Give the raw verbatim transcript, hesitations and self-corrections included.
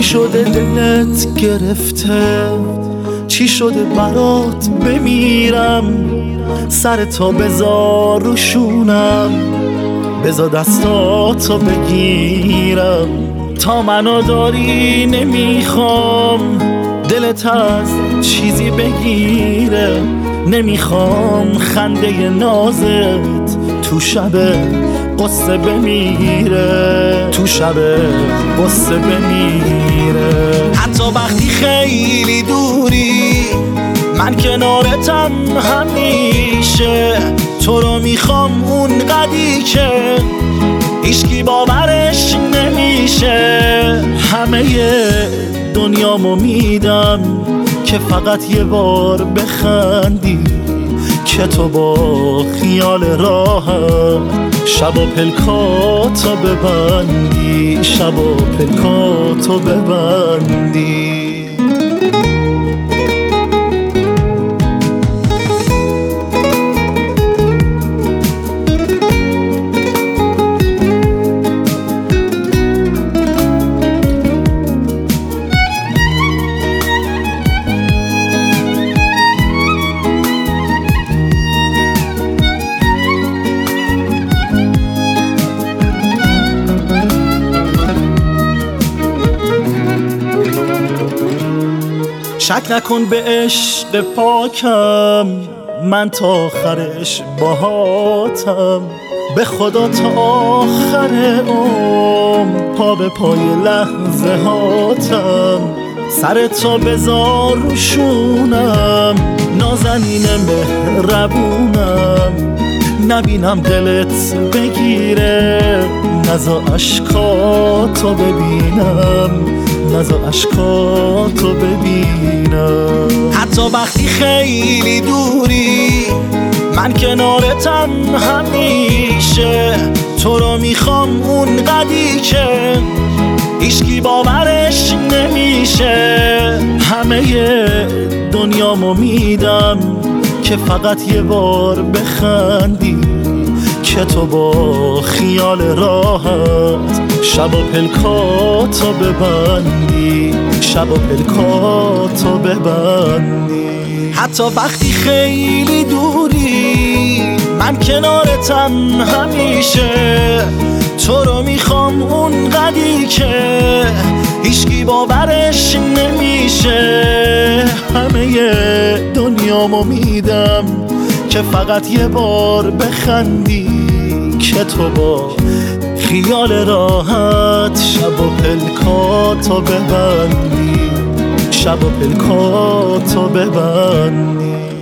شده دلت گرفته؟ چی شده برات بمیرم؟ سر تا بذار روشونم، بذار دستاتو بگیرم. تا منو داری نمیخوام دلت از چیزی بگیره، نمیخوام خنده نازت تو شب قصه بمیره، تو شب قصه بمیره. حتی وقتی خیلی دوری من کنارتم همیشه، تو رو میخوام اون قدی که هیچکی باورش نمیشه. همه دنیامو میدم که فقط یه بار بخندی، که تو با خیال راحت شب و پلکاتو ببندی، شب و پلکاتو ببندی. شک نکن به عشق پاکم، من تا آخرش باهاتم. به خدا تا آخر عمر پا به پای لحظه هاتم. سر تا بذار روشونم، نازنین مهربونم. نبینم دلت بگیره، نزا عشقاتو ببینم، نزا عشقاتو ببینم. حتی وقتی خیلی دوری من کنارتم همیشه، تو رو میخوام اون قدی که هیچکی باورش نمیشه. همه دنیامو میدم که فقط یه بار بخندی، که تو با خیال راحت شب و پلکاتو ببندی، شب و پلکاتو ببندی. حتی وقتی خیلی دوری من کنارتم همیشه، تو رو میخوام اون قدی که هیچکی باورش نمیشه. همه دنیامو میدم که فقط یه بار بخندی، که تو با خیال راحت شب و پلکاتو ببندی، شب و پلکاتو ببندی.